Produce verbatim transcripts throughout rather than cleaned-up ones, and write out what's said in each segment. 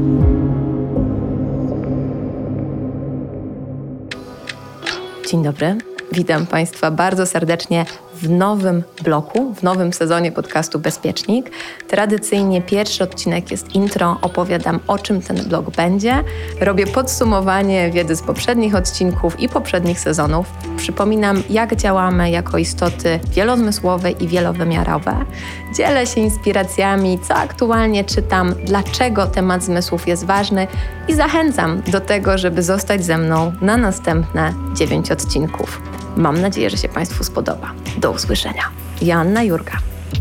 Dzień dobry, witam Państwa bardzo serdecznie w nowym bloku, w nowym sezonie podcastu Bezpiecznik. Tradycyjnie pierwszy odcinek jest intro, opowiadam o czym ten blog będzie. Robię podsumowanie wiedzy z poprzednich odcinków i poprzednich sezonów. Przypominam, jak działamy jako istoty wielozmysłowe i wielowymiarowe. Dzielę się inspiracjami, co aktualnie czytam, dlaczego temat zmysłów jest ważny i zachęcam do tego, żeby zostać ze mną na następne dziewięć odcinków. Mam nadzieję, że się Państwu spodoba. Do usłyszenia. Joanna Jurga.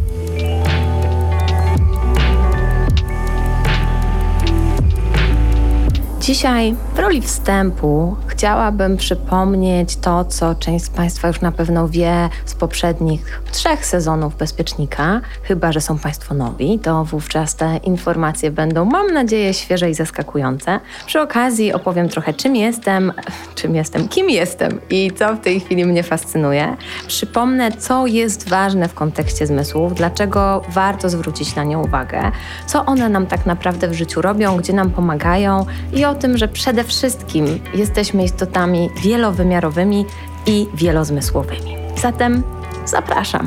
Dzisiaj w roli wstępu chciałabym przypomnieć to, co część z Państwa już na pewno wie z poprzednich trzech sezonów Bezpiecznika. Chyba że są Państwo nowi, to wówczas te informacje będą, mam nadzieję, świeże i zaskakujące. Przy okazji opowiem trochę, czym jestem, czym jestem, kim jestem i co w tej chwili mnie fascynuje. Przypomnę, co jest ważne w kontekście zmysłów, dlaczego warto zwrócić na nie uwagę, co one nam tak naprawdę w życiu robią, gdzie nam pomagają i o tym, że przede wszystkim jesteśmy istotami wielowymiarowymi i wielozmysłowymi. Zatem zapraszam.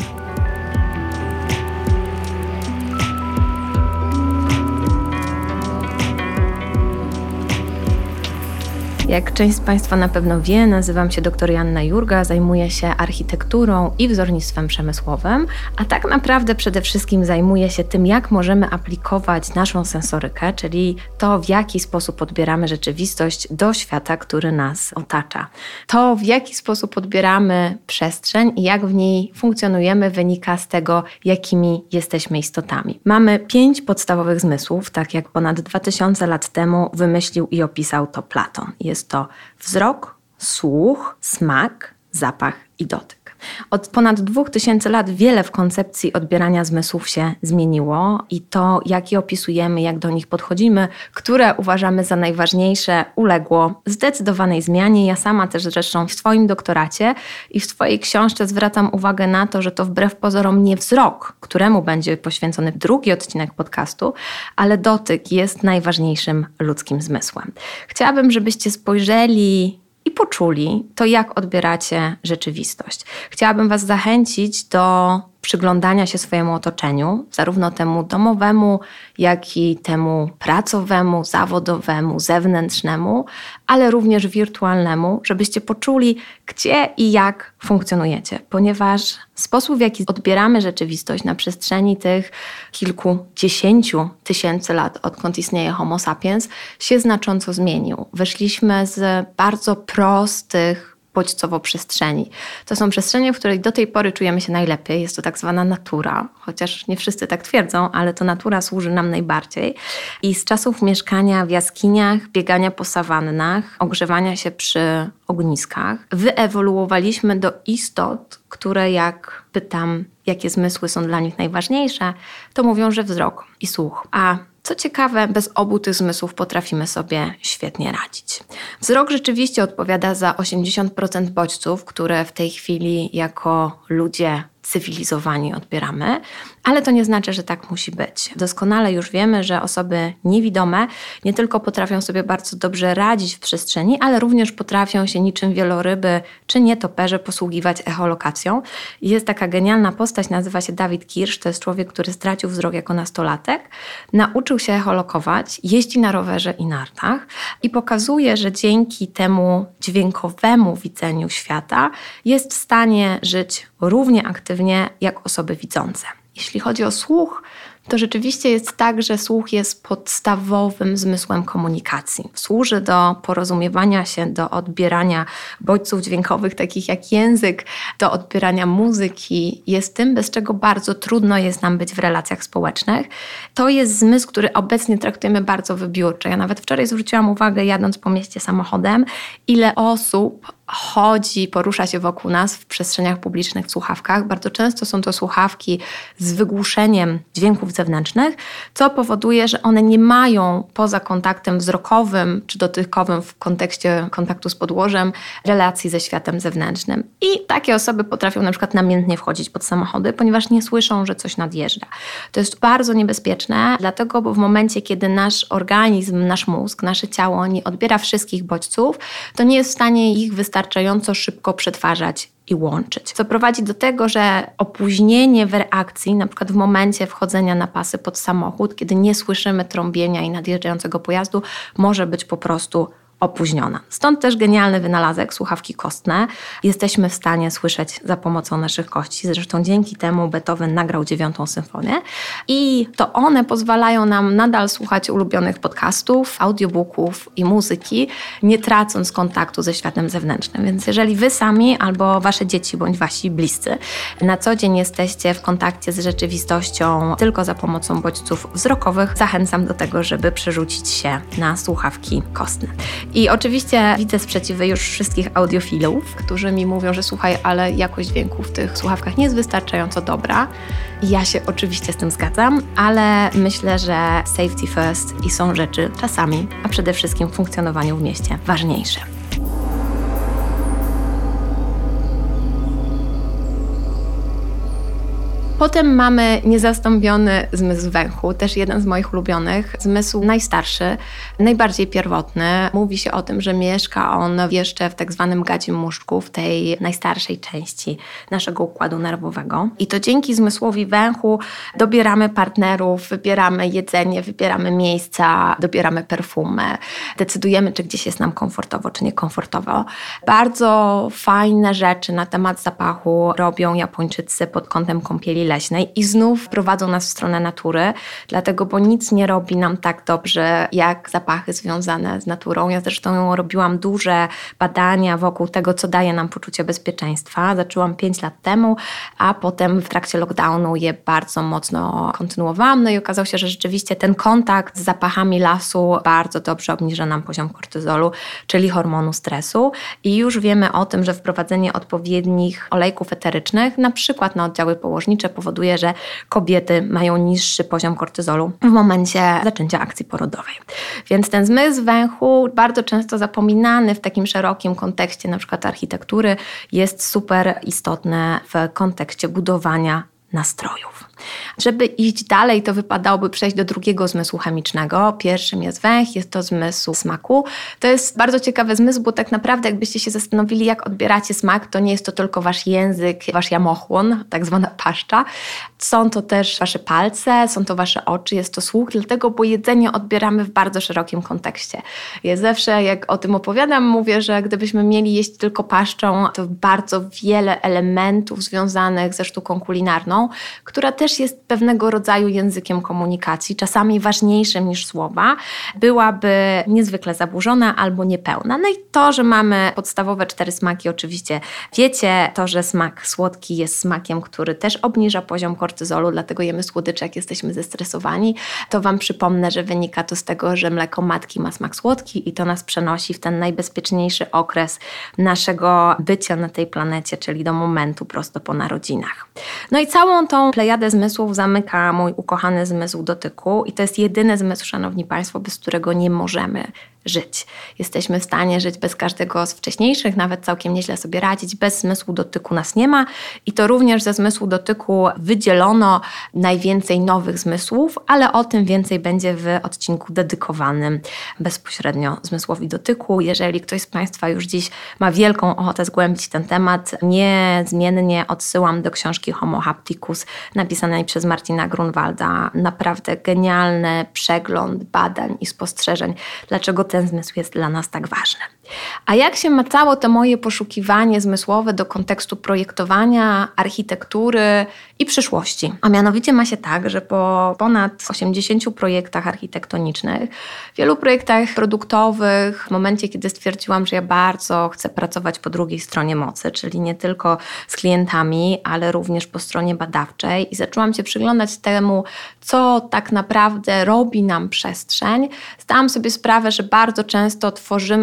Jak część z Państwa na pewno wie, nazywam się dr Joanna Jurga, zajmuję się architekturą i wzornictwem przemysłowym, a tak naprawdę przede wszystkim zajmuję się tym, jak możemy aplikować naszą sensorykę, czyli to, w jaki sposób odbieramy rzeczywistość do świata, który nas otacza. To, w jaki sposób odbieramy przestrzeń i jak w niej funkcjonujemy, wynika z tego, jakimi jesteśmy istotami. Mamy pięć podstawowych zmysłów, tak jak ponad dwa tysiące lat temu wymyślił i opisał to Platon. Jest to wzrok, słuch, smak, zapach i dotyk. Od ponad dwóch tysięcy lat wiele w koncepcji odbierania zmysłów się zmieniło i to, jak je opisujemy, jak do nich podchodzimy, które uważamy za najważniejsze, uległo zdecydowanej zmianie. Ja sama też zresztą w swoim doktoracie i w swojej książce zwracam uwagę na to, że to wbrew pozorom nie wzrok, któremu będzie poświęcony drugi odcinek podcastu, ale dotyk jest najważniejszym ludzkim zmysłem. Chciałabym, żebyście spojrzeli i poczuli to, jak odbieracie rzeczywistość. Chciałabym Was zachęcić do przyglądania się swojemu otoczeniu, zarówno temu domowemu, jak i temu pracowemu, zawodowemu, zewnętrznemu, ale również wirtualnemu, żebyście poczuli, gdzie i jak funkcjonujecie, ponieważ sposób, w jaki odbieramy rzeczywistość na przestrzeni tych kilkudziesięciu tysięcy lat, odkąd istnieje Homo sapiens, się znacząco zmienił. Wyszliśmy z bardzo prostych bodźcowo przestrzeni. To są przestrzenie, w której do tej pory czujemy się najlepiej. Jest to tak zwana natura, chociaż nie wszyscy tak twierdzą, ale to natura służy nam najbardziej. I z czasów mieszkania w jaskiniach, biegania po sawannach, ogrzewania się przy ogniskach, wyewoluowaliśmy do istot, które jak pytam, jakie zmysły są dla nich najważniejsze, to mówią, że wzrok i słuch. A co ciekawe, bez obu tych zmysłów potrafimy sobie świetnie radzić. Wzrok rzeczywiście odpowiada za osiemdziesiąt procent bodźców, które w tej chwili jako ludzie cywilizowani odbieramy, ale to nie znaczy, że tak musi być. Doskonale już wiemy, że osoby niewidome nie tylko potrafią sobie bardzo dobrze radzić w przestrzeni, ale również potrafią się niczym wieloryby czy nietoperze posługiwać echolokacją. Jest taka genialna postać, nazywa się David Kirsch, to jest człowiek, który stracił wzrok jako nastolatek, nauczył się echolokować, jeździ na rowerze i nartach i pokazuje, że dzięki temu dźwiękowemu widzeniu świata jest w stanie żyć równie aktywnie jak osoby widzące. Jeśli chodzi o słuch, to rzeczywiście jest tak, że słuch jest podstawowym zmysłem komunikacji. Służy do porozumiewania się, do odbierania bodźców dźwiękowych, takich jak język, do odbierania muzyki. Jest tym, bez czego bardzo trudno jest nam być w relacjach społecznych. To jest zmysł, który obecnie traktujemy bardzo wybiórczo. Ja nawet wczoraj zwróciłam uwagę, jadąc po mieście samochodem, ile osób chodzi, porusza się wokół nas w przestrzeniach publicznych w słuchawkach. Bardzo często są to słuchawki z wygłuszeniem dźwięków zewnętrznych, co powoduje, że one nie mają poza kontaktem wzrokowym czy dotykowym w kontekście kontaktu z podłożem relacji ze światem zewnętrznym. I takie osoby potrafią na przykład namiętnie wchodzić pod samochody, ponieważ nie słyszą, że coś nadjeżdża. To jest bardzo niebezpieczne, dlatego, bo w momencie, kiedy nasz organizm, nasz mózg, nasze ciało nie odbiera wszystkich bodźców, to nie jest w stanie ich wystarczająco wystarczająco szybko przetwarzać i łączyć. Co prowadzi do tego, że opóźnienie w reakcji, na przykład w momencie wchodzenia na pasy pod samochód, kiedy nie słyszymy trąbienia i nadjeżdżającego pojazdu, może być po prostu opóźniona. Stąd też genialny wynalazek, słuchawki kostne. Jesteśmy w stanie słyszeć za pomocą naszych kości. Zresztą dzięki temu Beethoven nagrał dziewiątą symfonię. I to one pozwalają nam nadal słuchać ulubionych podcastów, audiobooków i muzyki, nie tracąc kontaktu ze światem zewnętrznym. Więc jeżeli wy sami albo wasze dzieci bądź wasi bliscy na co dzień jesteście w kontakcie z rzeczywistością tylko za pomocą bodźców wzrokowych, zachęcam do tego, żeby przerzucić się na słuchawki kostne. I oczywiście widzę sprzeciwy już wszystkich audiofilów, którzy mi mówią, że słuchaj, ale jakość dźwięku w tych słuchawkach nie jest wystarczająco dobra. I ja się oczywiście z tym zgadzam, ale myślę, że safety first i są rzeczy czasami, a przede wszystkim w funkcjonowaniu w mieście ważniejsze. Potem mamy niezastąpiony zmysł węchu, też jeden z moich ulubionych, zmysł najstarszy, najbardziej pierwotny. Mówi się o tym, że mieszka on jeszcze w tak zwanym gadzim mózgu, w tej najstarszej części naszego układu nerwowego. I to dzięki zmysłowi węchu dobieramy partnerów, wybieramy jedzenie, wybieramy miejsca, dobieramy perfumy, decydujemy, czy gdzieś jest nam komfortowo, czy niekomfortowo. Bardzo fajne rzeczy na temat zapachu robią Japończycy pod kątem kąpieli leśnej i znów prowadzą nas w stronę natury, dlatego, bo nic nie robi nam tak dobrze, jak zapachy związane z naturą. Ja zresztą robiłam duże badania wokół tego, co daje nam poczucie bezpieczeństwa. Zaczęłam pięć lat temu, a potem w trakcie lockdownu je bardzo mocno kontynuowałam. No i okazało się, że rzeczywiście ten kontakt z zapachami lasu bardzo dobrze obniża nam poziom kortyzolu, czyli hormonu stresu. I już wiemy o tym, że wprowadzenie odpowiednich olejków eterycznych, na przykład na oddziały położnicze, powoduje, że kobiety mają niższy poziom kortyzolu w momencie zaczęcia akcji porodowej. Więc ten zmysł węchu, bardzo często zapominany w takim szerokim kontekście na przykład architektury, jest super istotny w kontekście budowania nastrojów. Żeby iść dalej, to wypadałoby przejść do drugiego zmysłu chemicznego. Pierwszym jest węch, jest to zmysł smaku. To jest bardzo ciekawy zmysł, bo tak naprawdę jakbyście się zastanowili, jak odbieracie smak, to nie jest to tylko wasz język, wasz jamochłon, tak zwana paszcza. Są to też wasze palce, są to wasze oczy, jest to słuch, dlatego, bo jedzenie odbieramy w bardzo szerokim kontekście. Ja zawsze, jak o tym opowiadam, mówię, że gdybyśmy mieli jeść tylko paszczą, to bardzo wiele elementów związanych ze sztuką kulinarną, która też jest pewnego rodzaju językiem komunikacji, czasami ważniejszym niż słowa, byłaby niezwykle zaburzona albo niepełna. No i to, że mamy podstawowe cztery smaki, oczywiście wiecie, to, że smak słodki jest smakiem, który też obniża poziom kortyzolu, dlatego jemy słodycze, jak jesteśmy zestresowani, to wam przypomnę, że wynika to z tego, że mleko matki ma smak słodki i to nas przenosi w ten najbezpieczniejszy okres naszego bycia na tej planecie, czyli do momentu prosto po narodzinach. No i całą tą plejadę zmysłów zamyka mój ukochany zmysł dotyku i to jest jedyny zmysł, szanowni państwo, bez którego nie możemy żyć. Jesteśmy w stanie żyć bez każdego z wcześniejszych, nawet całkiem nieźle sobie radzić. Bez zmysłu dotyku nas nie ma i to również ze zmysłu dotyku wydzielono najwięcej nowych zmysłów, ale o tym więcej będzie w odcinku dedykowanym bezpośrednio zmysłowi dotyku. Jeżeli ktoś z państwa już dziś ma wielką ochotę zgłębić ten temat, niezmiennie odsyłam do książki Homo Hapticus napisanej przez Martina Grunwalda. Naprawdę genialny przegląd badań i spostrzeżeń, dlaczego ten zmysł jest dla nas tak ważny. A jak się ma całe to moje poszukiwanie zmysłowe do kontekstu projektowania, architektury i przyszłości? A mianowicie ma się tak, że po ponad osiemdziesięciu projektach architektonicznych, wielu projektach produktowych, w momencie, kiedy stwierdziłam, że ja bardzo chcę pracować po drugiej stronie mocy, czyli nie tylko z klientami, ale również po stronie badawczej i zaczęłam się przyglądać temu, co tak naprawdę robi nam przestrzeń, zdałam sobie sprawę, że bardzo często tworzymy rozwiązania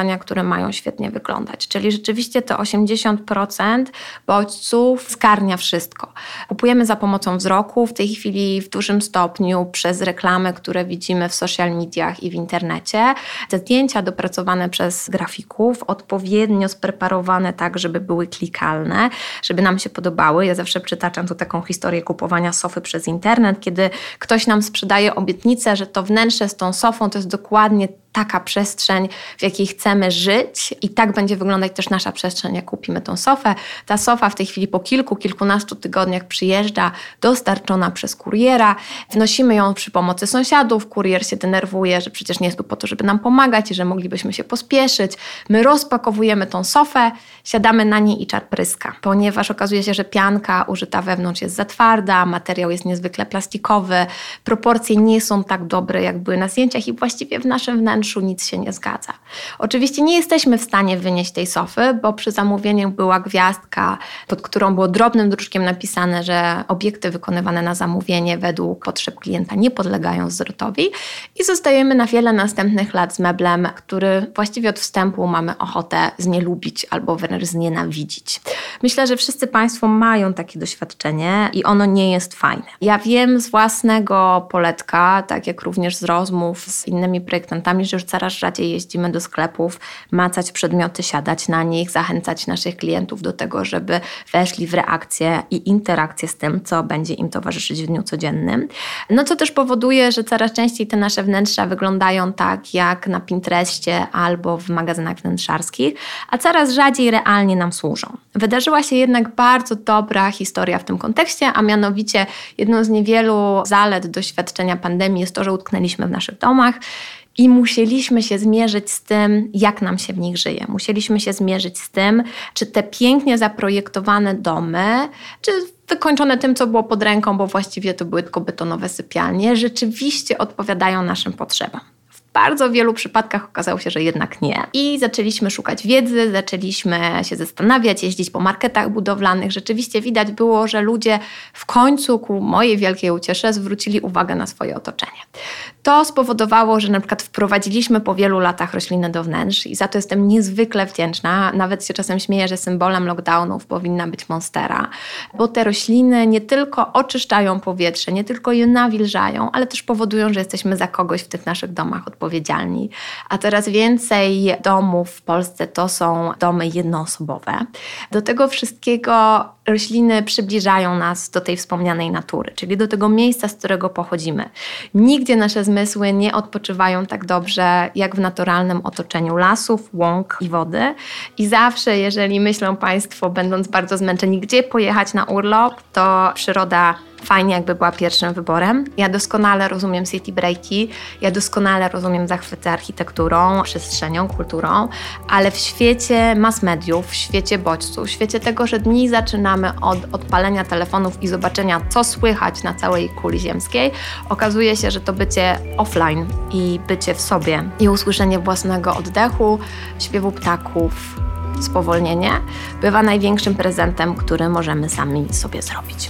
rozwiązania, które mają świetnie wyglądać. Czyli rzeczywiście to osiemdziesiąt procent bodźców zgarnia wszystko. Kupujemy za pomocą wzroku, w tej chwili w dużym stopniu przez reklamy, które widzimy w social mediach i w internecie. Te zdjęcia dopracowane przez grafików, odpowiednio spreparowane tak, żeby były klikalne, żeby nam się podobały. Ja zawsze przytaczam tu taką historię kupowania sofy przez internet, kiedy ktoś nam sprzedaje obietnicę, że to wnętrze z tą sofą to jest dokładnie taka przestrzeń, w jakiej chcemy żyć i tak będzie wyglądać też nasza przestrzeń, jak kupimy tą sofę. Ta sofa w tej chwili po kilku, kilkunastu tygodniach przyjeżdża, dostarczona przez kuriera. Wnosimy ją przy pomocy sąsiadów. Kurier się denerwuje, że przecież nie jest tu po to, żeby nam pomagać i że moglibyśmy się pospieszyć. My rozpakowujemy tą sofę, siadamy na niej i czar pryska, ponieważ okazuje się, że pianka użyta wewnątrz jest za twarda, materiał jest niezwykle plastikowy, proporcje nie są tak dobre, jak były na zdjęciach i właściwie w naszym wnętrzu nic się nie zgadza. Oczywiście nie jesteśmy w stanie wynieść tej sofy, bo przy zamówieniu była gwiazdka, pod którą było drobnym druczkiem napisane, że obiekty wykonywane na zamówienie według potrzeb klienta nie podlegają zwrotowi i zostajemy na wiele następnych lat z meblem, który właściwie od wstępu mamy ochotę znielubić albo wręcz znienawidzić. Myślę, że wszyscy Państwo mają takie doświadczenie i ono nie jest fajne. Ja wiem z własnego poletka, tak jak również z rozmów z innymi projektantami, że już coraz rzadziej jeździmy do sklepów, macać przedmioty, siadać na nich, zachęcać naszych klientów do tego, żeby weszli w reakcję i interakcję z tym, co będzie im towarzyszyć w dniu codziennym. No co też powoduje, że coraz częściej te nasze wnętrza wyglądają tak jak na Pinterestie albo w magazynach wnętrzarskich, a coraz rzadziej realnie nam służą. Wydarzyła się jednak bardzo dobra historia w tym kontekście, a mianowicie jedną z niewielu zalet doświadczenia pandemii jest to, że utknęliśmy w naszych domach i musieliśmy się zmierzyć z tym, jak nam się w nich żyje. Musieliśmy się zmierzyć z tym, czy te pięknie zaprojektowane domy, czy wykończone tym, co było pod ręką, bo właściwie to były tylko betonowe sypialnie, rzeczywiście odpowiadają naszym potrzebom. W bardzo wielu przypadkach okazało się, że jednak nie. I zaczęliśmy szukać wiedzy, zaczęliśmy się zastanawiać, jeździć po marketach budowlanych. Rzeczywiście widać było, że ludzie w końcu, ku mojej wielkiej uciesze, zwrócili uwagę na swoje otoczenie. To spowodowało, że na przykład wprowadziliśmy po wielu latach rośliny do wnętrz i za to jestem niezwykle wdzięczna. Nawet się czasem śmieję, że symbolem lockdownów powinna być monstera, bo te rośliny nie tylko oczyszczają powietrze, nie tylko je nawilżają, ale też powodują, że jesteśmy za kogoś w tych naszych domach odpowiedzialni. A coraz więcej domów w Polsce to są domy jednoosobowe. Do tego wszystkiego rośliny przybliżają nas do tej wspomnianej natury, czyli do tego miejsca, z którego pochodzimy. Nigdzie nasze zmysły nie odpoczywają tak dobrze, jak w naturalnym otoczeniu lasów, łąk i wody. I zawsze, jeżeli myślą Państwo, będąc bardzo zmęczeni, gdzie pojechać na urlop, to przyroda fajnie jakby była pierwszym wyborem. Ja doskonale rozumiem city breaki, ja doskonale rozumiem zachwyty architekturą, przestrzenią, kulturą, ale w świecie mass mediów, w świecie bodźców, w świecie tego, że dni zaczynamy od odpalenia telefonów i zobaczenia, co słychać na całej kuli ziemskiej, okazuje się, że to bycie offline i bycie w sobie i usłyszenie własnego oddechu, śpiewu ptaków, spowolnienie bywa największym prezentem, który możemy sami sobie zrobić.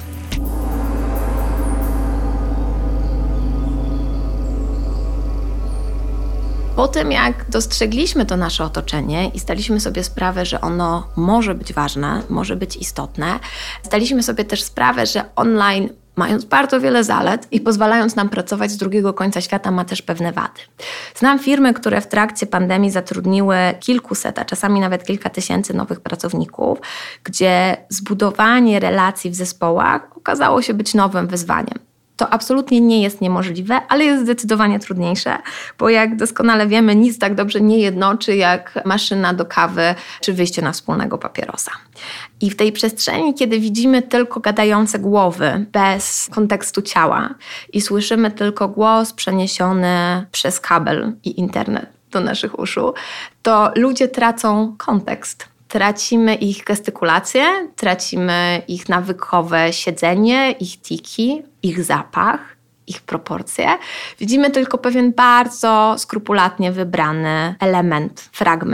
Po tym, jak dostrzegliśmy to nasze otoczenie i zdaliśmy sobie sprawę, że ono może być ważne, może być istotne, zdaliśmy sobie też sprawę, że online, mając bardzo wiele zalet i pozwalając nam pracować z drugiego końca świata, ma też pewne wady. Znam firmy, które w trakcie pandemii zatrudniły kilkuset, a czasami nawet kilka tysięcy nowych pracowników, gdzie zbudowanie relacji w zespołach okazało się być nowym wyzwaniem. To absolutnie nie jest niemożliwe, ale jest zdecydowanie trudniejsze, bo jak doskonale wiemy, nic tak dobrze nie jednoczy jak maszyna do kawy czy wyjście na wspólnego papierosa. I w tej przestrzeni, kiedy widzimy tylko gadające głowy bez kontekstu ciała i słyszymy tylko głos przeniesiony przez kabel i internet do naszych uszu, to ludzie tracą kontekst. Tracimy ich gestykulację, tracimy ich nawykowe siedzenie, ich tiki, ich zapach, ich proporcje. Widzimy tylko pewien bardzo skrupulatnie wybrany element, fragment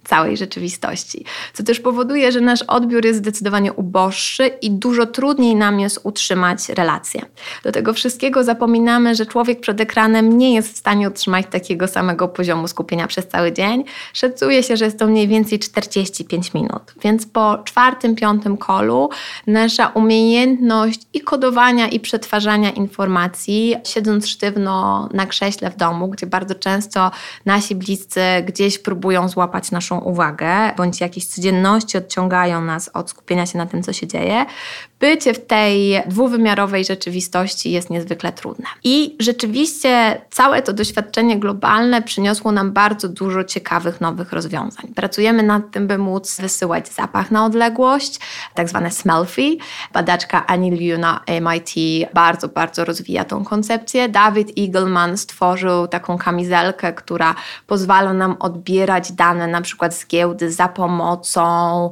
całej rzeczywistości. Co też powoduje, że nasz odbiór jest zdecydowanie uboższy i dużo trudniej nam jest utrzymać relacje. Do tego wszystkiego zapominamy, że człowiek przed ekranem nie jest w stanie utrzymać takiego samego poziomu skupienia przez cały dzień. Szacuje się, że jest to mniej więcej czterdzieści pięć minut. Więc po czwartym, piątym kolu nasza umiejętność i kodowania, i przetwarzania informacji, siedząc sztywno na krześle w domu, gdzie bardzo często nasi bliscy gdzieś próbują złapać naszą uwagę, bądź jakieś codzienności odciągają nas od skupienia się na tym, co się dzieje, bycie w tej dwuwymiarowej rzeczywistości jest niezwykle trudne. I rzeczywiście całe to doświadczenie globalne przyniosło nam bardzo dużo ciekawych nowych rozwiązań. Pracujemy nad tym, by móc wysyłać zapach na odległość, tak zwane smell-free. Badaczka Annie Liu na M I T bardzo, bardzo rozwija tą koncepcję. David Eagleman stworzył taką kamizelkę, która pozwala nam odbierać dane na przykład z giełdy za pomocą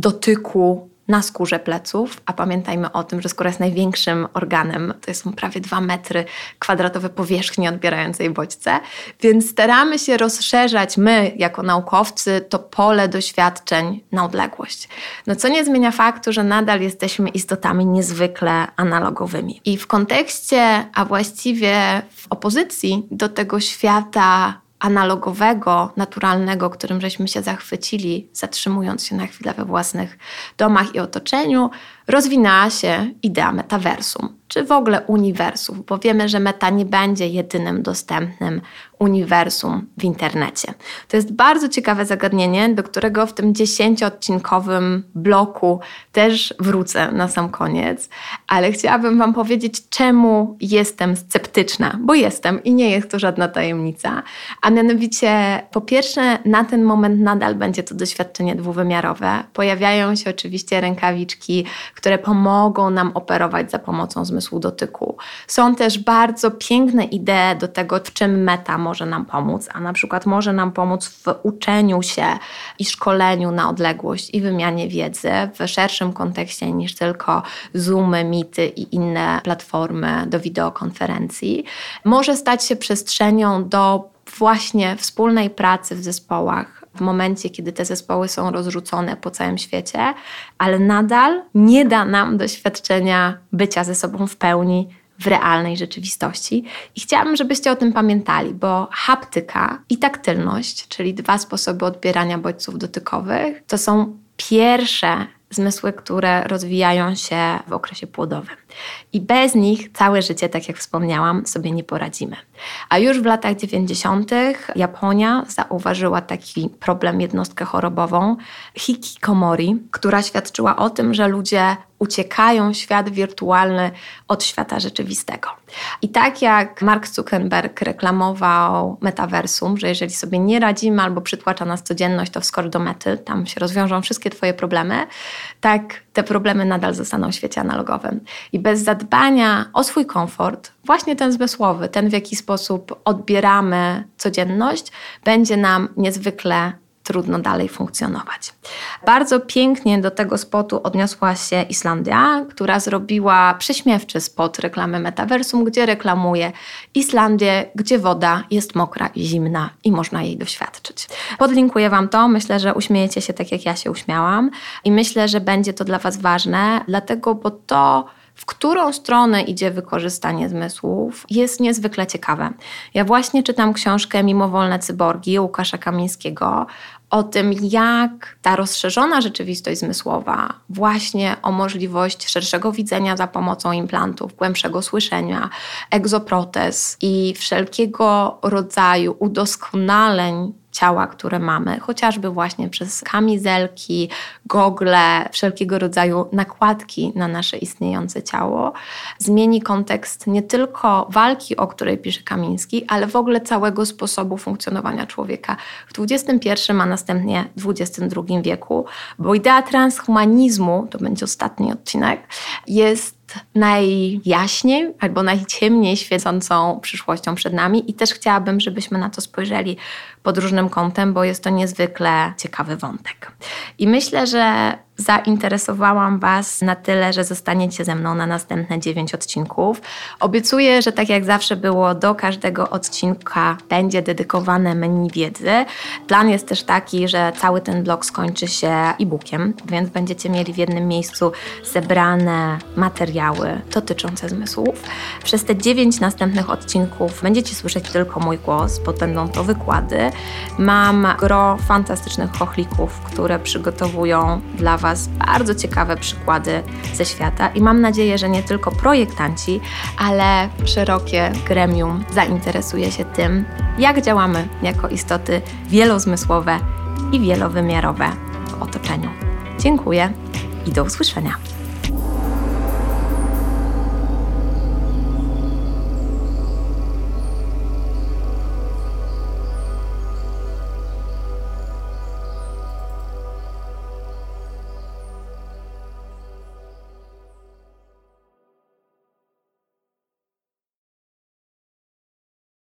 dotyku na skórze pleców, a pamiętajmy o tym, że skóra jest największym organem, to są prawie dwa metry kwadratowe powierzchni odbierającej bodźce, więc staramy się rozszerzać my, jako naukowcy, to pole doświadczeń na odległość. No co nie zmienia faktu, że nadal jesteśmy istotami niezwykle analogowymi. I w kontekście, a właściwie w opozycji do tego świata analogowego, naturalnego, którym żeśmy się zachwycili, zatrzymując się na chwilę we własnych domach i otoczeniu, rozwinęła się idea metaversum, czy w ogóle uniwersów, bo wiemy, że meta nie będzie jedynym dostępnym uniwersum w internecie. To jest bardzo ciekawe zagadnienie, do którego w tym dziesięcioodcinkowym bloku też wrócę na sam koniec, ale chciałabym Wam powiedzieć, czemu jestem sceptyczna, bo jestem i nie jest to żadna tajemnica, a mianowicie po pierwsze na ten moment nadal będzie to doświadczenie dwuwymiarowe. Pojawiają się oczywiście rękawiczki, które pomogą nam operować za pomocą zmysłu dotyku. Są też bardzo piękne idee do tego, w czym meta może nam pomóc, a na przykład może nam pomóc w uczeniu się i szkoleniu na odległość i wymianie wiedzy w szerszym kontekście niż tylko Zoomy, Meety i inne platformy do wideokonferencji. Może stać się przestrzenią do właśnie wspólnej pracy w zespołach, w momencie, kiedy te zespoły są rozrzucone po całym świecie, ale nadal nie da nam doświadczenia bycia ze sobą w pełni w realnej rzeczywistości. I chciałabym, żebyście o tym pamiętali, bo haptyka i taktylność, czyli dwa sposoby odbierania bodźców dotykowych, to są pierwsze zmysły, które rozwijają się w okresie płodowym. I bez nich całe życie, tak jak wspomniałam, sobie nie poradzimy. A już w latach dziewięćdziesiątych Japonia zauważyła taki problem, jednostkę chorobową, hikikomori, która świadczyła o tym, że ludzie uciekają w świat wirtualny od świata rzeczywistego. I tak jak Mark Zuckerberg reklamował metaversum, że jeżeli sobie nie radzimy albo przytłacza nas codzienność, to wskocz do mety, tam się rozwiążą wszystkie Twoje problemy, tak te problemy nadal zostaną w świecie analogowym. I bez zadbania o swój komfort, właśnie ten zmysłowy, ten w jaki sposób odbieramy codzienność, będzie nam niezwykle trudno dalej funkcjonować. Bardzo pięknie do tego spotu odniosła się Islandia, która zrobiła prześmiewczy spot reklamy metaversum, gdzie reklamuje Islandię, gdzie woda jest mokra i zimna i można jej doświadczyć. Podlinkuję Wam to, myślę, że uśmiejecie się tak jak ja się uśmiałam i myślę, że będzie to dla Was ważne, dlatego, bo to, w którą stronę idzie wykorzystanie zmysłów, jest niezwykle ciekawe. Ja właśnie czytam książkę Mimowolne cyborgi Łukasza Kamińskiego o tym, jak ta rozszerzona rzeczywistość zmysłowa, właśnie o możliwość szerszego widzenia za pomocą implantów, głębszego słyszenia, egzoprotez i wszelkiego rodzaju udoskonaleń ciała, które mamy, chociażby właśnie przez kamizelki, gogle, wszelkiego rodzaju nakładki na nasze istniejące ciało, zmieni kontekst nie tylko walki, o której pisze Kamiński, ale w ogóle całego sposobu funkcjonowania człowieka w dwudziestym pierwszym, a następnie dwudziestym drugim wieku, bo idea transhumanizmu, to będzie ostatni odcinek, jest najjaśniej albo najciemniej świecącą przyszłością przed nami i też chciałabym, żebyśmy na to spojrzeli pod różnym kątem, bo jest to niezwykle ciekawy wątek. I myślę, że zainteresowałam Was na tyle, że zostaniecie ze mną na następne dziewięć odcinków. Obiecuję, że tak jak zawsze było, do każdego odcinka będzie dedykowane menu wiedzy. Plan jest też taki, że cały ten blog skończy się e-bookiem, więc będziecie mieli w jednym miejscu zebrane materiały dotyczące zmysłów. Przez te dziewięć następnych odcinków będziecie słyszeć tylko mój głos, bo będą to wykłady. Mam gro fantastycznych chochlików, które przygotowują dla Was bardzo ciekawe przykłady ze świata i mam nadzieję, że nie tylko projektanci, ale szerokie gremium zainteresuje się tym, jak działamy jako istoty wielozmysłowe i wielowymiarowe w otoczeniu. Dziękuję i do usłyszenia.